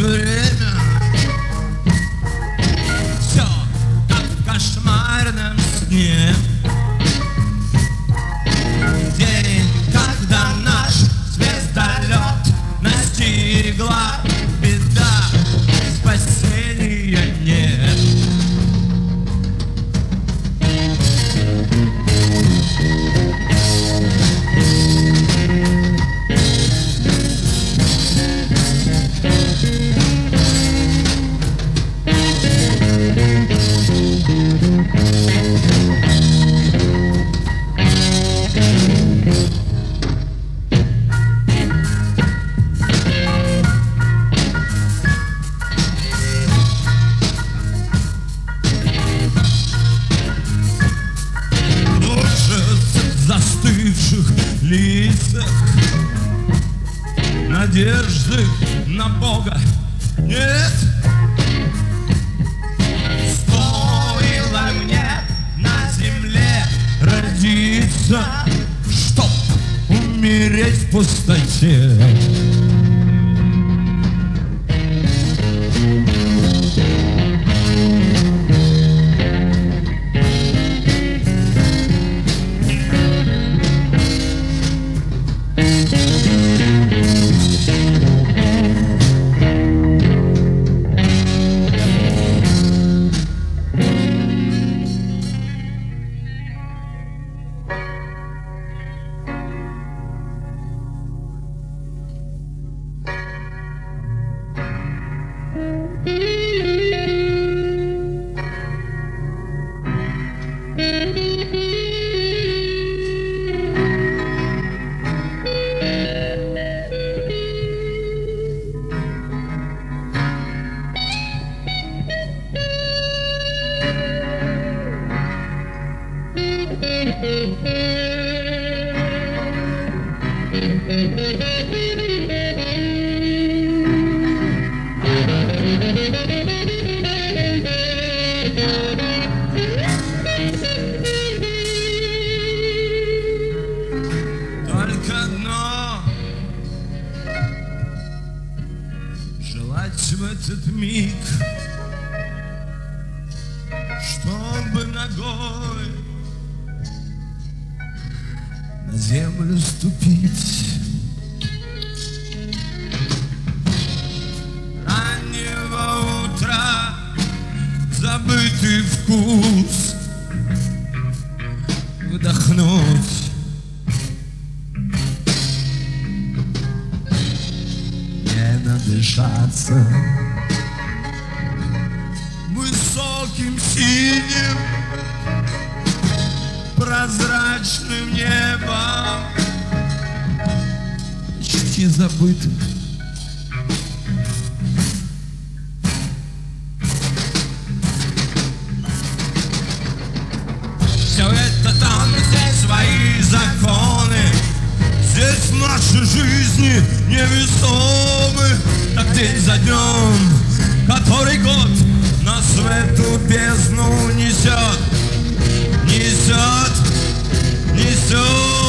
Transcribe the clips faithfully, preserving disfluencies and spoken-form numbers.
время. Все как в кошмарном сне. День, когда наш звездолет настигла беда, спасения нет. Лицах надежды на Бога нет. Стоило мне на земле родиться, чтоб умереть в пустоте. Только одно желать в этот миг, чтобы ногой на землю ступить. Раннего утра забытый вкус вдохнуть. Не надышаться высоким синим прозрачным небом почти забытых. Все это там, здесь свои законы, здесь наши жизни невесомы, так день за днем, который год нас в эту бездну несет, несет, несет.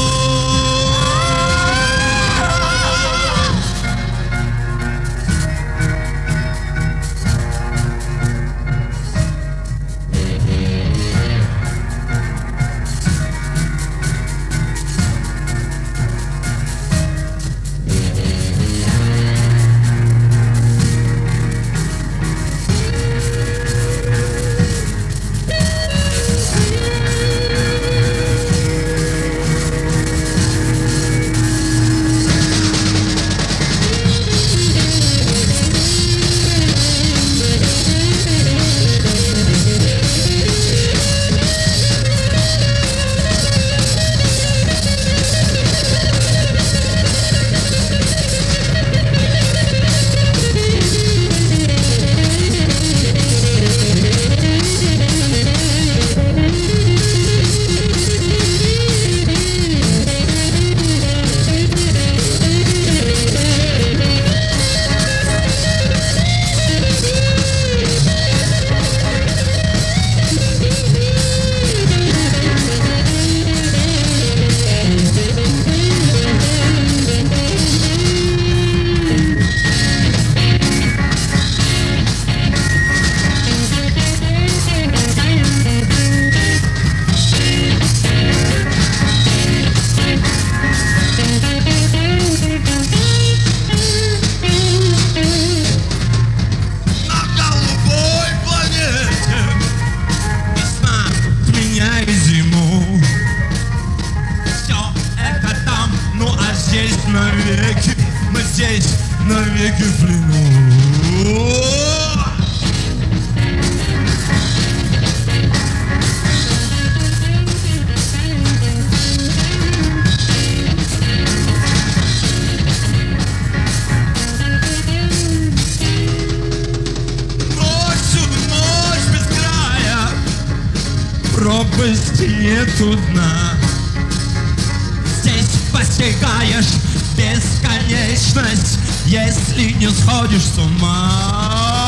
здесь навеки, мы здесь навеки в плену. Пропасти нету дна. Здесь постигаешь бесконечность, если не сходишь с ума.